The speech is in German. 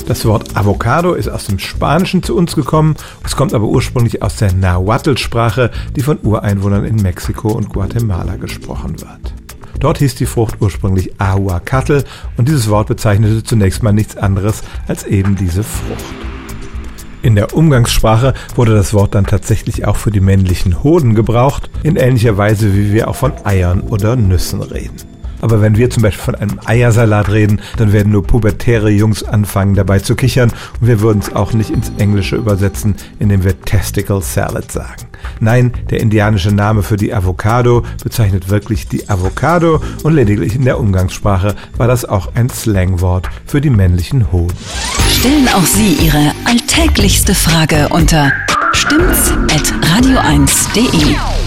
Das Wort Avocado ist aus dem Spanischen zu uns gekommen. Es kommt aber ursprünglich aus der Nahuatl-Sprache, die von Ureinwohnern in Mexiko und Guatemala gesprochen wird. Dort hieß die Frucht ursprünglich Ahuacatl und dieses Wort bezeichnete zunächst mal nichts anderes als eben diese Frucht. In der Umgangssprache wurde das Wort dann tatsächlich auch für die männlichen Hoden gebraucht, in ähnlicher Weise wie wir auch von Eiern oder Nüssen reden. Aber wenn wir zum Beispiel von einem Eiersalat reden, dann werden nur pubertäre Jungs anfangen dabei zu kichern und wir würden es auch nicht ins Englische übersetzen, indem wir Testicle Salad sagen. Nein, der indianische Name für die Avocado bezeichnet wirklich die Avocado und lediglich in der Umgangssprache war das auch ein Slangwort für die männlichen Hoden. Stellen auch Sie Ihre alltäglichste Frage unter stimmt's@radio1.de.